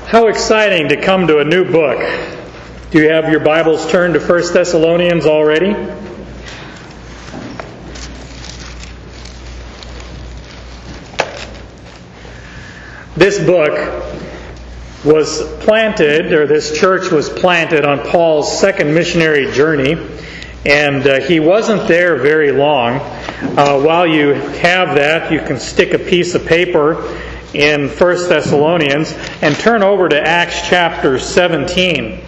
How exciting to come to a new book. Do you have your Bibles turned to 1 Thessalonians already? This book was planted, or this church was planted on Paul's second missionary journey, and he wasn't there very long. While you have that, you can stick a piece of paper in 1 Thessalonians and turn over to Acts chapter 17.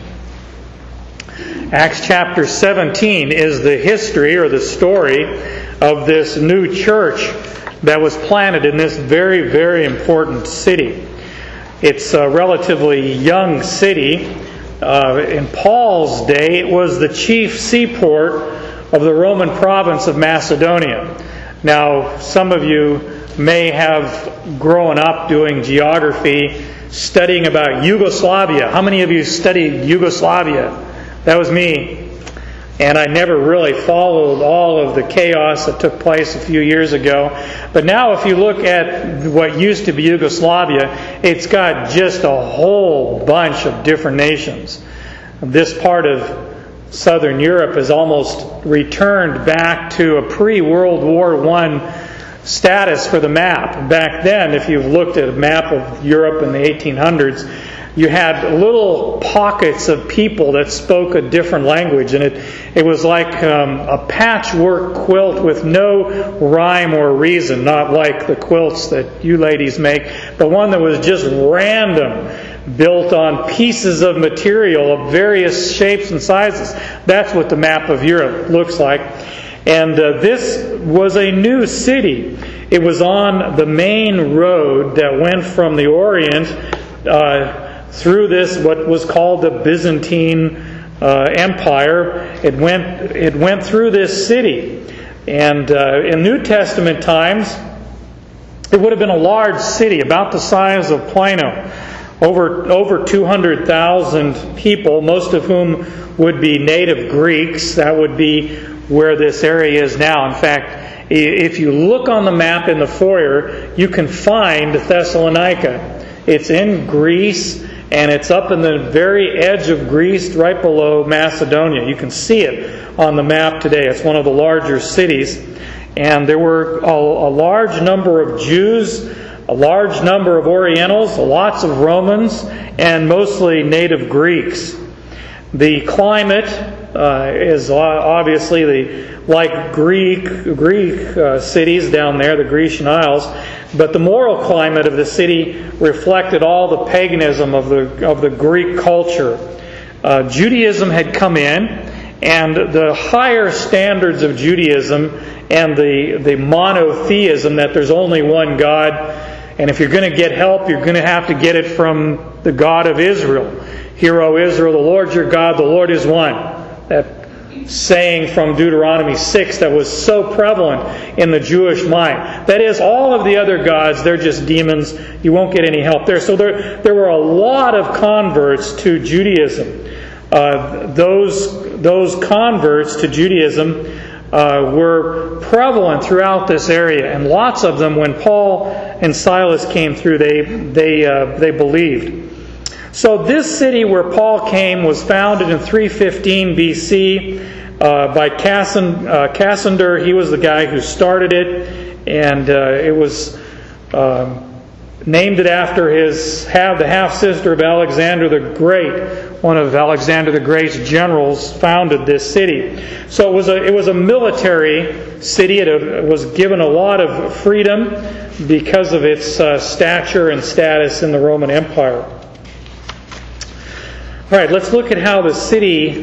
Acts chapter 17 is the history or the story of this new church that was planted in this very, very important city. It's a relatively young city. In Paul's day, it was the chief seaport of the Roman province of Macedonia. Now, some of you may have grown up doing geography, studying about Yugoslavia. How many of you studied Yugoslavia? That was me. And I never really followed all of the chaos that took place a few years ago. But now if you look at what used to be Yugoslavia, it's got just a whole bunch of different nations. This part of Southern Europe has almost returned back to a pre-World War I status for the map. Back then, if you've looked at a map of Europe in the 1800s, you had little pockets of people that spoke a different language, and it was like a patchwork quilt with no rhyme or reason, not like the quilts that you ladies make, but one that was just random, built on pieces of material of various shapes and sizes. That's what the map of Europe looks like. And this was a new city. It was on the main road that went from the Orient through this, what was called the Byzantine Empire. It went through this city. And in New Testament times, it would have been a large city, about the size of Plano. Over 200,000 people, most of whom would be native Greeks. That would be where this area is now. In fact, if you look on the map in the foyer, you can find Thessalonica. It's in Greece, and it's up in the very edge of Greece, right below Macedonia. You can see it on the map today. It's one of the larger cities. And there were a large number of Jews, a large number of Orientals, lots of Romans, and mostly native Greeks. The climate is obviously like Greek cities down there, the Grecian Isles, but the moral climate of the city reflected all the paganism of the Greek culture. Judaism had come in, and the higher standards of Judaism and the monotheism, that there's only one God, and if you're going to get help, you're going to have to get it from the God of Israel. Hear, O Israel, the Lord your God, the Lord is one. That saying from Deuteronomy 6 that was so prevalent in the Jewish mind. That is, all of the other gods, they're just demons. You won't get any help there. So there were a lot of converts to Judaism. Those converts to Judaism were prevalent throughout this area, and lots of them, when Paul and Silas came through, they believed. So this city where Paul came was founded in 315 BC by Cassander. He was the guy who started it, and it was named it after the half-sister of Alexander the Great. One of Alexander the Great's generals founded this city. So it was a military city. It was given a lot of freedom because of its stature and status in the Roman Empire. All right, let's look at how the city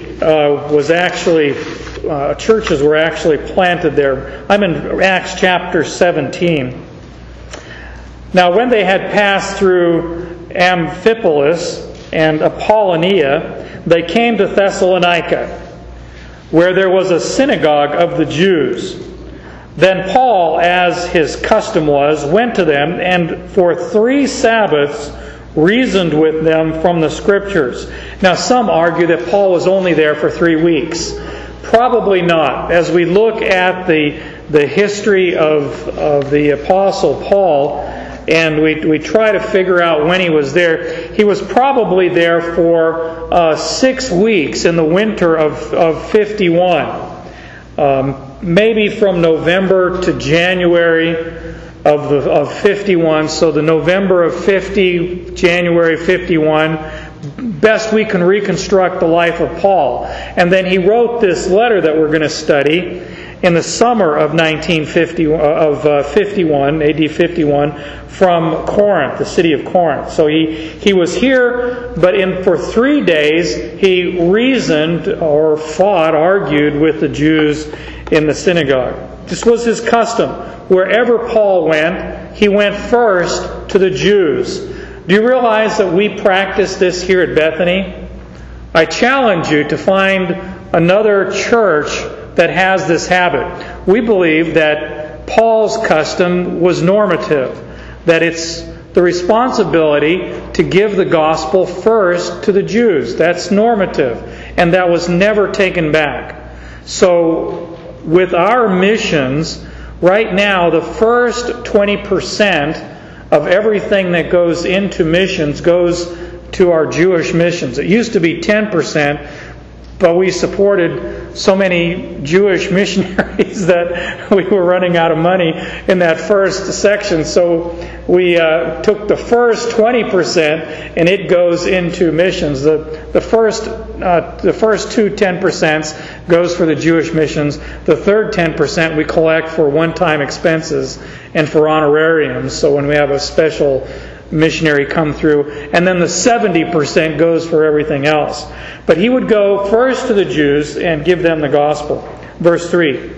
churches were actually planted there. I'm in Acts chapter 17. Now, when they had passed through Amphipolis and Apollonia, they came to Thessalonica, where there was a synagogue of the Jews. Then Paul, as his custom was, went to them, and for 3 Sabbaths reasoned with them from the Scriptures. Now, some argue that Paul was only there for 3 weeks. Probably not. As we look at the history of the Apostle Paul, and we try to figure out when he was there. He was probably there for 6 weeks in the winter of 51. Maybe from November to January of 51. So the November of 50, January 51, best we can reconstruct the life of Paul. And then he wrote this letter that we're going to study in the summer of 51, AD 51, from Corinth, the city of Corinth. So he was here, but for 3 days he reasoned or argued with the Jews in the synagogue. This was his custom. Wherever Paul went, he went first to the Jews. Do you realize that we practice this here at Bethany? I challenge you to find another church that has this habit. We believe that Paul's custom was normative, that it's the responsibility to give the gospel first to the Jews. That's normative, and that was never taken back. So, with our missions, right now, the first 20% of everything that goes into missions goes to our Jewish missions. It used to be 10%, but we supported so many Jewish missionaries that we were running out of money in that first section. So we took the first 20% and it goes into missions. The first two 10% goes for the Jewish missions. The third 10% we collect for one-time expenses and for honorariums. So when we have a special missionary come through, and then the 70% goes for everything else. But he would go first to the Jews and give them the gospel. Verse 3.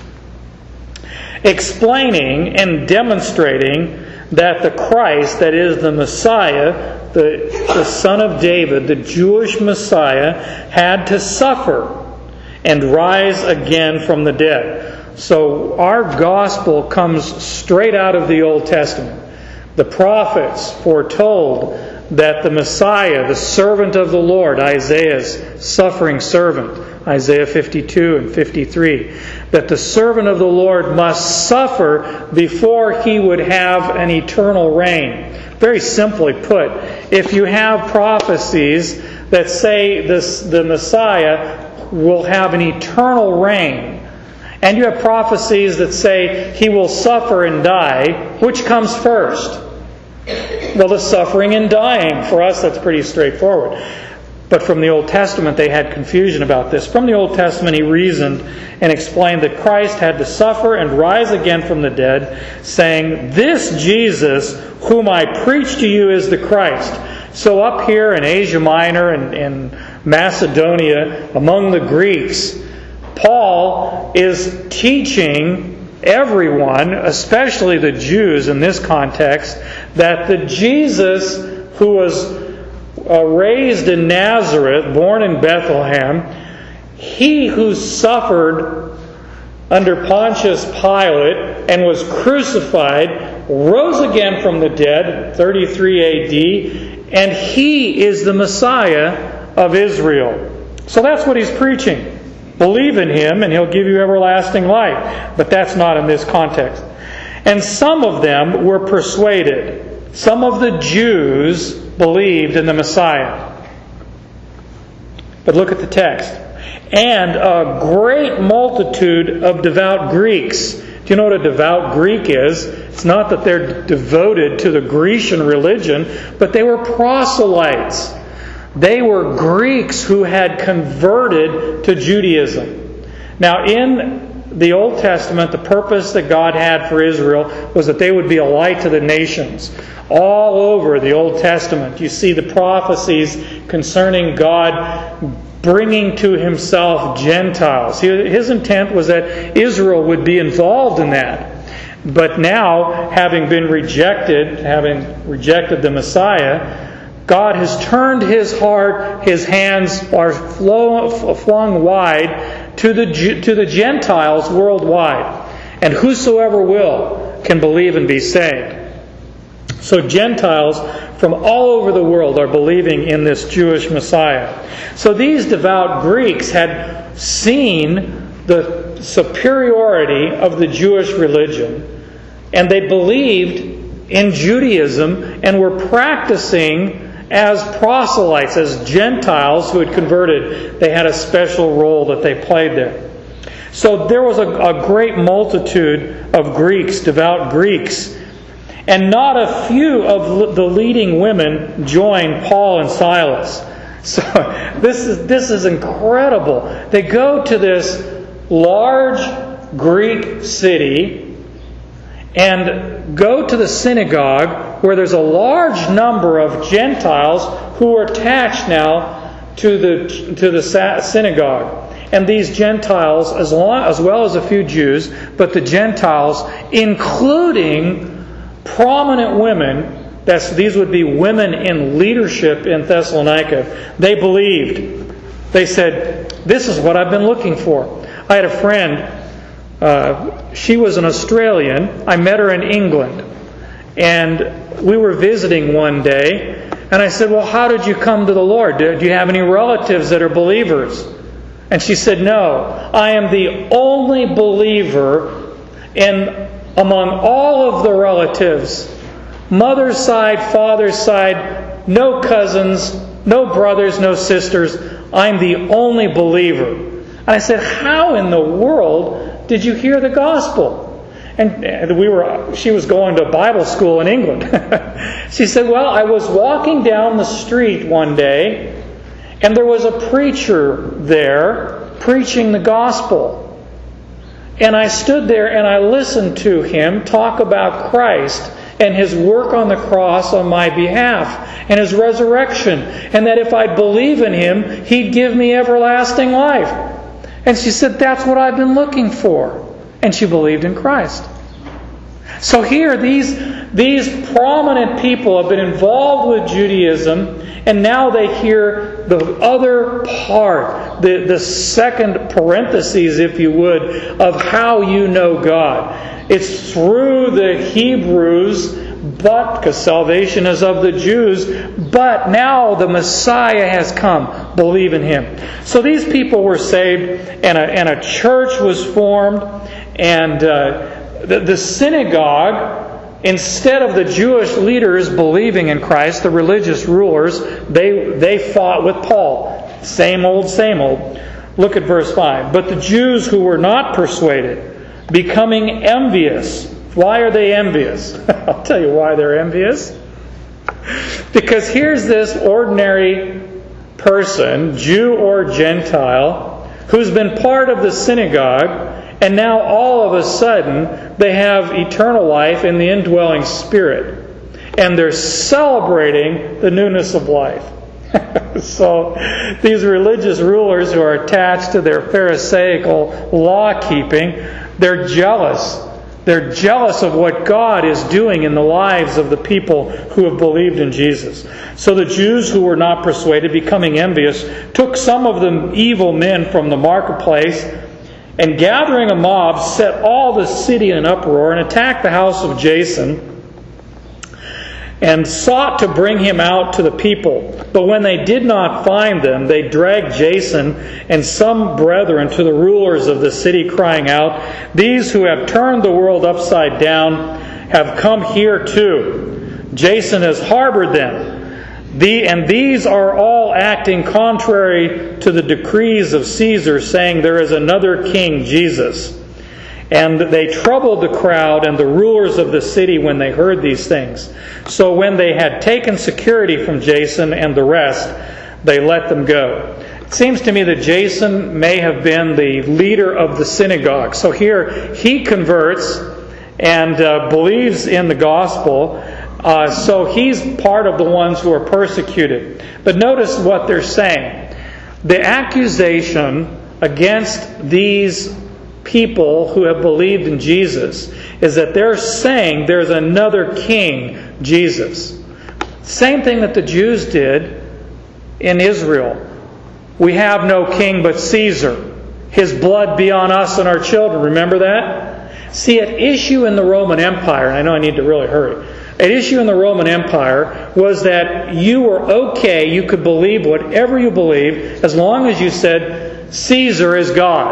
Explaining and demonstrating that the Christ, that is the Messiah, the Son of David, the Jewish Messiah, had to suffer and rise again from the dead. So our gospel comes straight out of the Old Testament. The prophets foretold that the Messiah, the servant of the Lord, Isaiah's suffering servant, Isaiah 52 and 53, that the servant of the Lord must suffer before he would have an eternal reign. Very simply put, if you have prophecies that say the Messiah will have an eternal reign, and you have prophecies that say he will suffer and die, which comes first? Well, the suffering and dying. For us, that's pretty straightforward. But from the Old Testament, they had confusion about this. From the Old Testament, he reasoned and explained that Christ had to suffer and rise again from the dead, saying, "This Jesus, whom I preach to you, is the Christ." So up here in Asia Minor and Macedonia, among the Greeks, Paul is teaching everyone, especially the Jews in this context, that the Jesus who was raised in Nazareth, born in Bethlehem, he who suffered under Pontius Pilate and was crucified, rose again from the dead, 33 AD, and he is the Messiah of Israel. So that's what he's preaching. Believe in him and he'll give you everlasting life. But that's not in this context. And some of them were persuaded. Some of the Jews believed in the Messiah. But look at the text. And a great multitude of devout Greeks. Do you know what a devout Greek is? It's not that they're devoted to the Grecian religion, but they were proselytes. They were Greeks who had converted to Judaism. Now, in the Old Testament, the purpose that God had for Israel was that they would be a light to the nations. All over the Old Testament, you see the prophecies concerning God bringing to himself Gentiles. His intent was that Israel would be involved in that. But now, having rejected the Messiah, God has turned his heart, his hands are flung wide to the Gentiles worldwide. And whosoever will can believe and be saved. So Gentiles from all over the world are believing in this Jewish Messiah. So these devout Greeks had seen the superiority of the Jewish religion, and they believed in Judaism and were practicing as proselytes, as Gentiles who had converted. They had a special role that they played there. So there was a great multitude of Greeks, devout Greeks, and not a few of the leading women joined Paul and Silas. So this is incredible. They go to this large Greek city and go to the synagogue where there's a large number of Gentiles who are attached now to the synagogue. And these Gentiles, as well as a few Jews, but the Gentiles, including prominent women, these would be women in leadership in Thessalonica, they believed. They said, "This is what I've been looking for." I had a friend, she was an Australian. I met her in England. And we were visiting one day, and I said, "Well, how did you come to the Lord? Do you have any relatives that are believers?" And she said, "No, I am the only believer among all of the relatives. Mother's side, father's side, no cousins, no brothers, no sisters. I'm the only believer." And I said, "How in the world did you hear the gospel?" And she was going to Bible school in England. She said, "Well, I was walking down the street one day, and there was a preacher there preaching the gospel. And I stood there and I listened to him talk about Christ and His work on the cross on my behalf and His resurrection, and that if I'd believe in Him, He'd give me everlasting life." And she said, "That's what I've been looking for." And she believed in Christ. So here, these prominent people have been involved with Judaism, and now they hear the other part, the second parentheses, if you would, of how you know God. It's through the Hebrews, because salvation is of the Jews, but now the Messiah has come. Believe in Him. So these people were saved, and a church was formed, and the synagogue, instead of the Jewish leaders believing in Christ, the religious rulers, they fought with Paul. Same old, same old. Look at verse 5. "But the Jews who were not persuaded, becoming envious." Why are they envious? I'll tell you why they're envious. Because here's this ordinary person, Jew or Gentile, who's been part of the synagogue, and now all of a sudden they have eternal life in the indwelling Spirit. And they're celebrating the newness of life. So these religious rulers who are attached to their Pharisaical law-keeping, they're jealous. They're jealous of what God is doing in the lives of the people who have believed in Jesus. So the Jews who were not persuaded, becoming envious, took some of the evil men from the marketplace, and gathering a mob, set all the city in uproar and attacked the house of Jason, and sought to bring him out to the people. But when they did not find them, they dragged Jason and some brethren to the rulers of the city, crying out, "These who have turned the world upside down have come here too. Jason has harbored them. And these are all acting contrary to the decrees of Caesar, saying there is another king, Jesus." And they troubled the crowd and the rulers of the city when they heard these things. So when they had taken security from Jason and the rest, they let them go. It seems to me that Jason may have been the leader of the synagogue. So here he converts and believes in the gospel. So he's part of the ones who are persecuted. But notice what they're saying. The accusation against these people who have believed in Jesus is that they're saying there's another king, Jesus. Same thing that the Jews did in Israel. "We have no king but Caesar. His blood be on us and our children." Remember that? See, at issue in the Roman Empire, and I know I need to really hurry, at issue in the Roman Empire was that you were okay, you could believe whatever you believed, as long as you said, Caesar is God.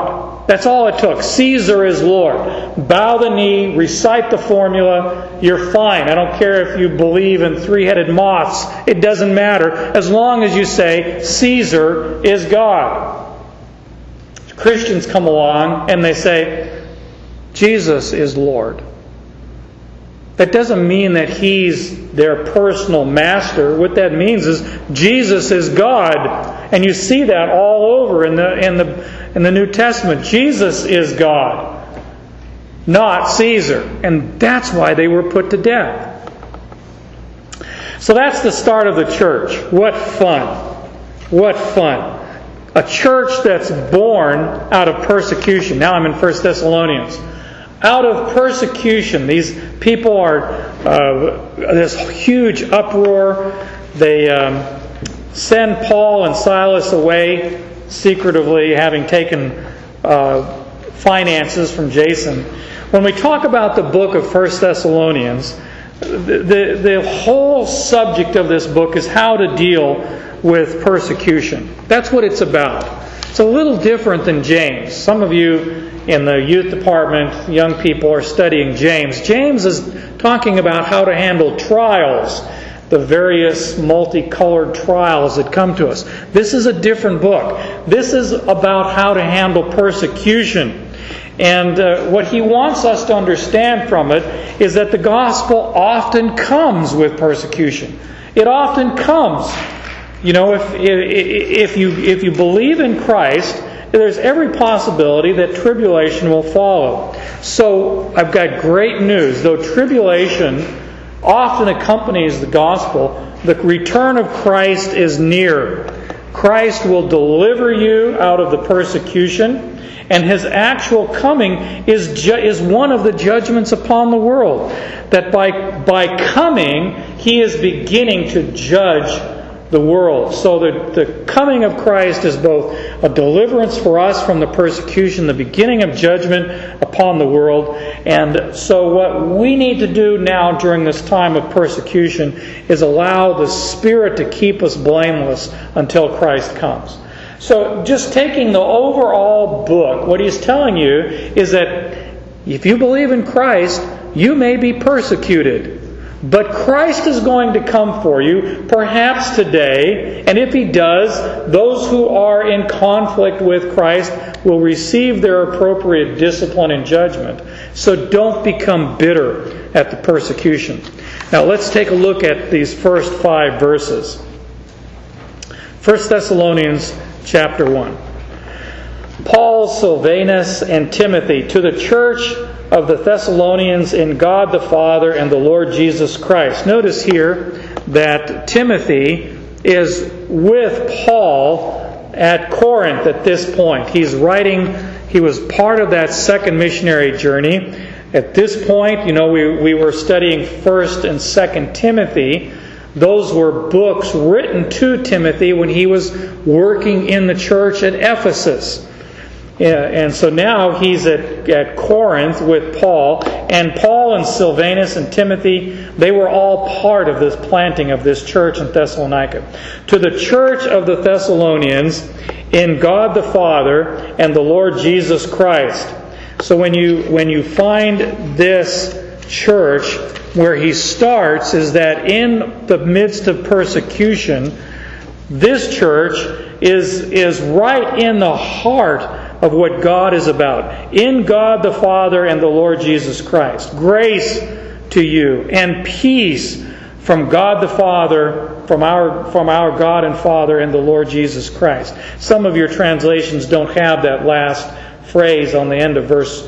That's all it took. Caesar is Lord. Bow the knee, recite the formula, you're fine. I don't care if you believe in three-headed moths. It doesn't matter as long as you say Caesar is God. Christians come along and they say Jesus is Lord. That doesn't mean that He's their personal master. What that means is Jesus is God. And you see that all over in the New Testament. Jesus is God, not Caesar. And that's why they were put to death. So that's the start of the church. What fun. What fun. A church that's born out of persecution. Now I'm in 1 Thessalonians. Out of persecution, these people are this huge uproar. They send Paul and Silas away secretively, having taken finances from Jason. When we talk about the book of 1 Thessalonians, the whole subject of this book is how to deal with persecution. That's what it's about. It's a little different than James. Some of you in the youth department, young people, are studying James. James is talking about how to handle trials, the various multicolored trials that come to us. This is a different book. This is about how to handle persecution. And what he wants us to understand from it is that the gospel often comes with persecution. It often comes. You know, if you believe in Christ, there's every possibility that tribulation will follow. So I've got great news. Though tribulation often accompanies the gospel, the return of Christ is near. Christ will deliver you out of the persecution, and His actual coming is one of the judgments upon the world. That by coming, He is beginning to judge the world. So the coming of Christ is both a deliverance for us from the persecution, the beginning of judgment upon the world. And so what we need to do now during this time of persecution is allow the Spirit to keep us blameless until Christ comes. So just taking the overall book, what he's telling you is that if you believe in Christ, you may be persecuted. But Christ is going to come for you, perhaps today, and if He does, those who are in conflict with Christ will receive their appropriate discipline and judgment. So don't become bitter at the persecution. Now let's take a look at these first 5 verses. 1 Thessalonians chapter 1. Paul, Silvanus, and Timothy, to the church of the Thessalonians in God the Father and the Lord Jesus Christ. Notice here that Timothy is with Paul at Corinth at this point. He's writing, he was part of that second missionary journey. At this point, you know, we were studying 1st and 2nd Timothy. Those were books written to Timothy when he was working in the church at Ephesus. And so now he's at Corinth with Paul. And Paul and Silvanus and Timothy, they were all part of this planting of this church in Thessalonica. To the church of the Thessalonians in God the Father and the Lord Jesus Christ. So when you find this church, where he starts is that in the midst of persecution, this church is right in the heart of what God is about. In God the Father and the Lord Jesus Christ. Grace to you and peace from God the Father, from our God and Father and the Lord Jesus Christ. Some of your translations don't have that last phrase on the end of verse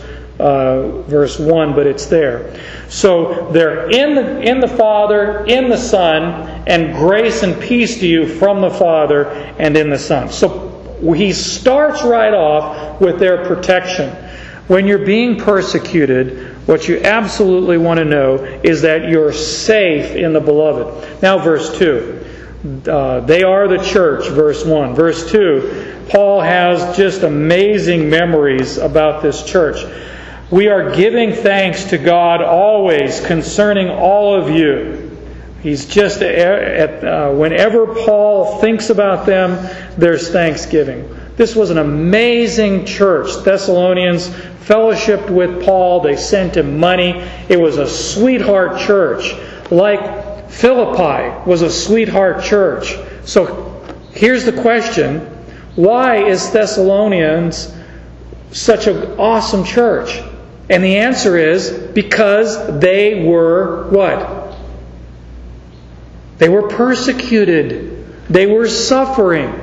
1, but it's there. So they're in the Father, in the Son, and grace and peace to you from the Father and in the Son. So he starts right off with their protection. When you're being persecuted, what you absolutely want to know is that you're safe in the Beloved. Now verse 2. They are the church, verse 1. Verse 2, Paul has just amazing memories about this church. We are giving thanks to God always concerning all of you. He's just, whenever Paul thinks about them, there's thanksgiving. This was an amazing church. Thessalonians fellowshiped with Paul. They sent him money. It was a sweetheart church, like Philippi was a sweetheart church. So here's the question: why is Thessalonians such an awesome church? And the answer is because they were what? They were persecuted. They were suffering.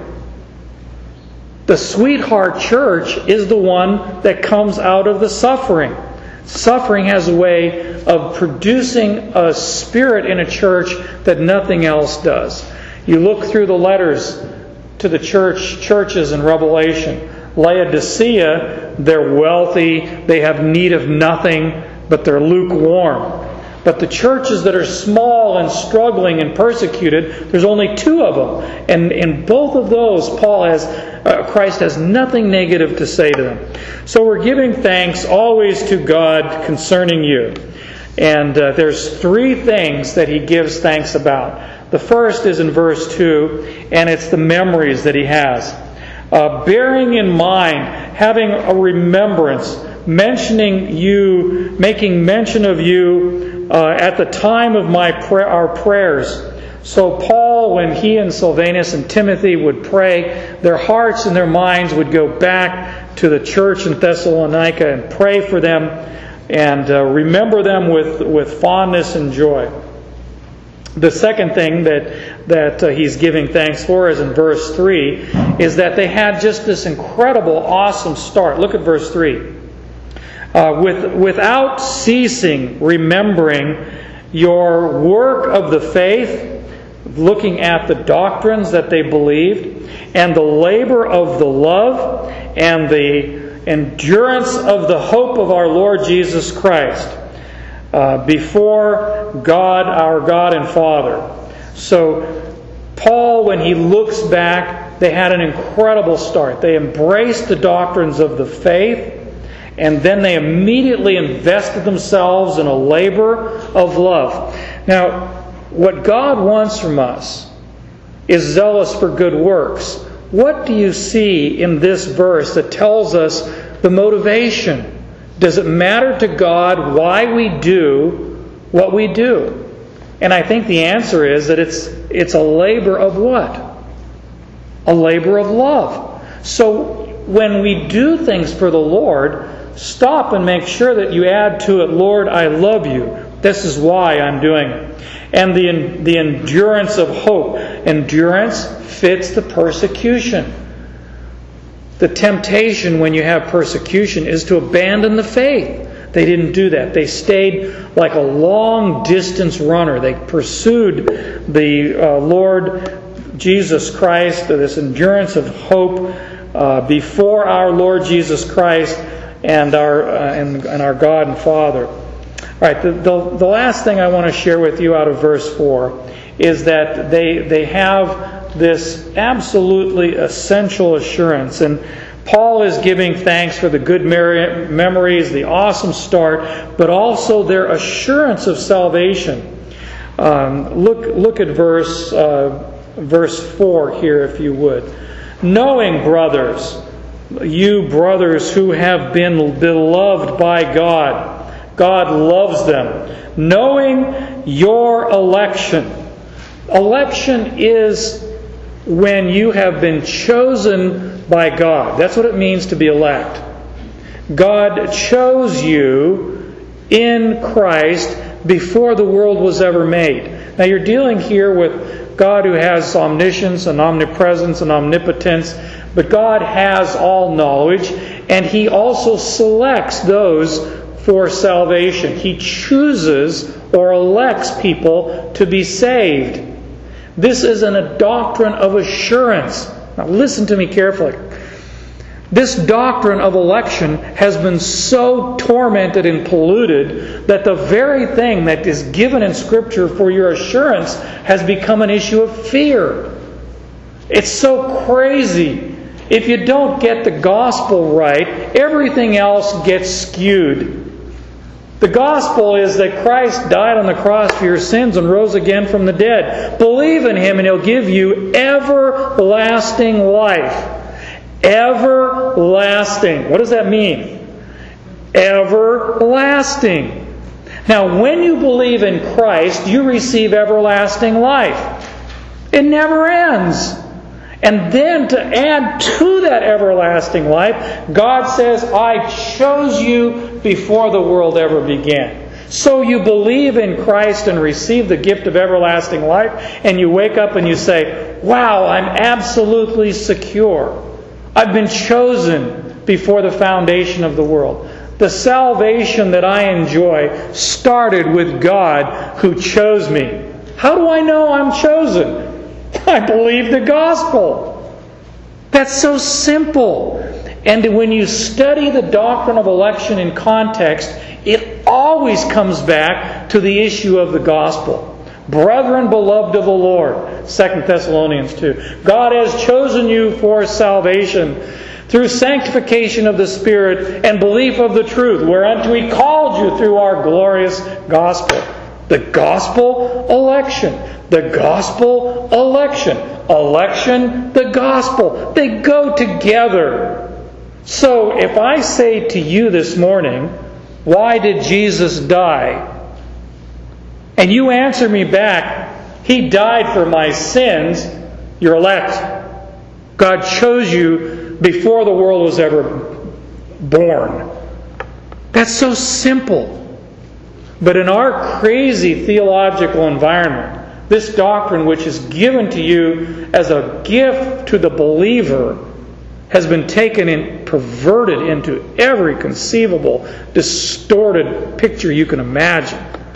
The sweetheart church is the one that comes out of the suffering. Suffering has a way of producing a spirit in a church that nothing else does. You look through the letters to the churches in Revelation. Laodicea, they're wealthy, they have need of nothing, but they're lukewarm. But the churches that are small and struggling and persecuted, there's only 2 of them. And in both of those, Christ has nothing negative to say to them. So we're giving thanks always to God concerning you. And there's 3 things that He gives thanks about. The first is in verse 2, and it's the memories that He has. Bearing in mind, having a remembrance, mentioning you, making mention of you at the time of our prayers. So Paul, when he and Silvanus and Timothy would pray, their hearts and their minds would go back to the church in Thessalonica and pray for them and remember them with fondness and joy. The second thing that he's giving thanks for is in verse 3, is that they had just this incredible, awesome start. Look at verse 3. Without ceasing remembering your work of the faith, looking at the doctrines that they believed, and the labor of the love, and the endurance of the hope of our Lord Jesus Christ, before God, our God and Father. So Paul, when he looks back, they had an incredible start. They embraced the doctrines of the faith, and then they immediately invested themselves in a labor of love. Now, what God wants from us is zealous for good works. What do you see in this verse that tells us the motivation? Does it matter to God why we do what we do? And I think the answer is that it's a labor of what? A labor of love. So when we do things for the Lord, stop and make sure that you add to it, Lord, I love you. This is why I'm doing it. And the endurance of hope. Endurance fits the persecution. The temptation when you have persecution is to abandon the faith. They didn't do that. They stayed like a long-distance runner. They pursued the Lord Jesus Christ, this endurance of hope before our Lord Jesus Christ and our God and Father. All right, the last thing I want to share with you out of verse 4 is that they have this absolutely essential assurance. And Paul is giving thanks for the good memories, the awesome start, but also their assurance of salvation. Look at verse 4 here, if you would. Knowing, brothers, you brothers who have been beloved by God, God loves them. Knowing your election. Election is when you have been chosen by God. That's what it means to be elect. God chose you in Christ before the world was ever made. Now you're dealing here with God who has omniscience and omnipresence and omnipotence, but God has all knowledge, and He also selects those for salvation. He chooses or elects people to be saved. This isn't a doctrine of assurance. Now listen to me carefully. This doctrine of election has been so tormented and polluted that the very thing that is given in Scripture for your assurance has become an issue of fear. It's so crazy. If you don't get the gospel right, everything else gets skewed. The gospel is that Christ died on the cross for your sins and rose again from the dead. Believe in Him and He'll give you everlasting life. Everlasting. What does that mean? Everlasting. Now, when you believe in Christ, you receive everlasting life. It never ends. And then to add to that everlasting life, God says, I chose you before the world ever began. So you believe in Christ and receive the gift of everlasting life, and you wake up and you say, wow, I'm absolutely secure. I've been chosen before the foundation of the world. The salvation that I enjoy started with God who chose me. How do I know I'm chosen? I believe the gospel. That's so simple. And when you study the doctrine of election in context, it always comes back to the issue of the gospel. Brethren, beloved of the Lord, 2 Thessalonians 2. God has chosen you for salvation through sanctification of the Spirit and belief of the truth, whereunto He called you through our glorious gospel. The gospel, election. The gospel, election. Election, the gospel. They go together. So if I say to you this morning, why did Jesus die? And you answer me back, He died for my sins, you're elect. God chose you before the world was ever born. That's so simple. But in our crazy theological environment, this doctrine which is given to you as a gift to the believer has been taken and perverted into every conceivable, distorted picture you can imagine.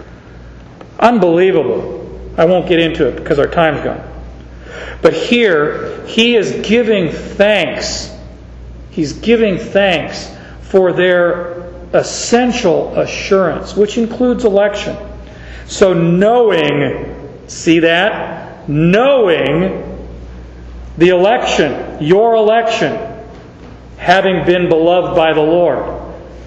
Unbelievable. I won't get into it because our time's gone. But here, He is giving thanks. He's giving thanks for their essential assurance, which includes election. So knowing, see that? Knowing the election, your election, having been beloved by the Lord.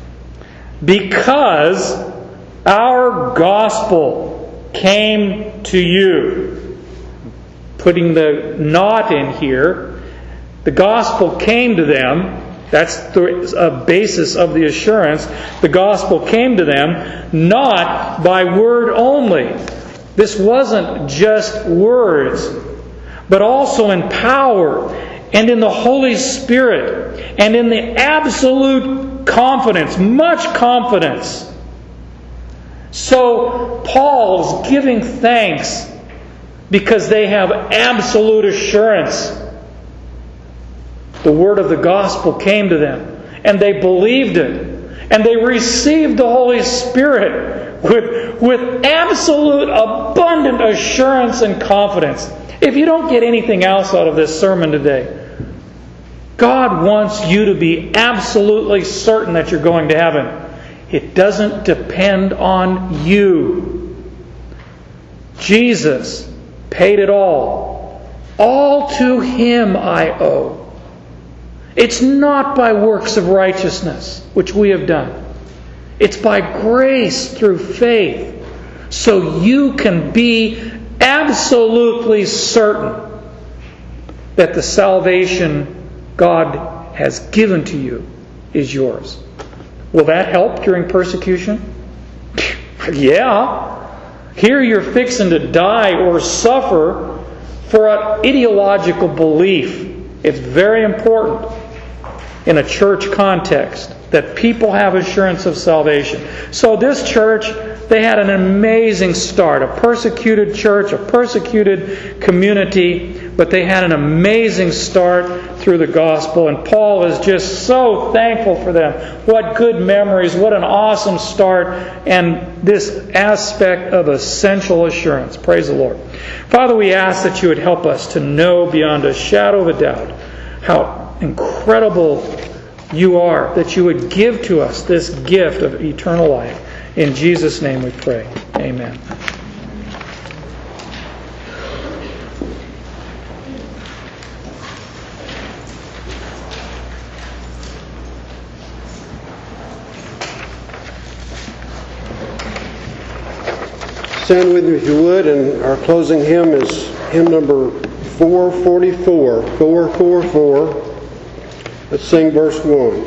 Because our gospel came to you. Putting the not in here, the gospel came to them. That's the basis of the assurance. The gospel came to them not by word only. This wasn't just words, but also in power and in the Holy Spirit and in the absolute confidence, much confidence. So Paul's giving thanks because they have absolute assurance. The word of the gospel came to them, and they believed it, and they received the Holy Spirit with absolute abundant assurance and confidence. If you don't get anything else out of this sermon today, God wants you to be absolutely certain that you're going to heaven. It doesn't depend on you. Jesus paid it all. All to Him I owe. It's not by works of righteousness, which we have done. It's by grace through faith. So you can be absolutely certain that the salvation God has given to you is yours. Will that help during persecution? Yeah. Here you're fixing to die or suffer for an ideological belief. It's very important in a church context that people have assurance of salvation. So this church, they had an amazing start. A persecuted church, a persecuted community, but they had an amazing start through the gospel. And Paul is just so thankful for them. What good memories, what an awesome start, and this aspect of essential assurance. Praise the Lord. Father, we ask that you would help us to know beyond a shadow of a doubt how incredible you are, that you would give to us this gift of eternal life. In Jesus' name we pray. Amen. Stand with me if you would, and our closing hymn is hymn number 444. 444. Let's sing verse 1.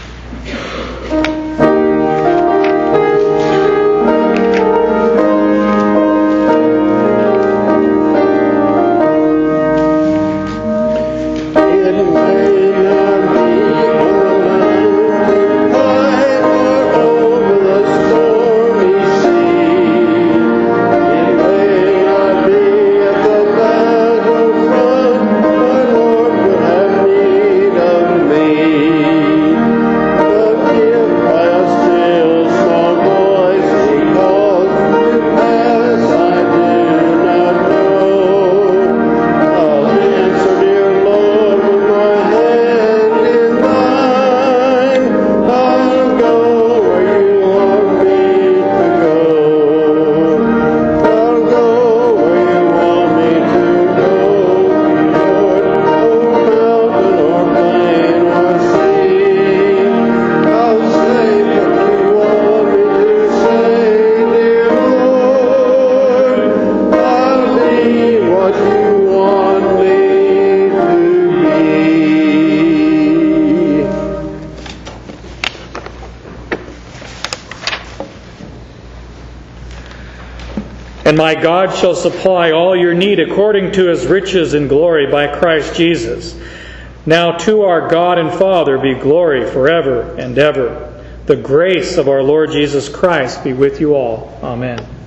And my God shall supply all your need according to His riches in glory by Christ Jesus. Now to our God and Father be glory forever and ever. The grace of our Lord Jesus Christ be with you all. Amen.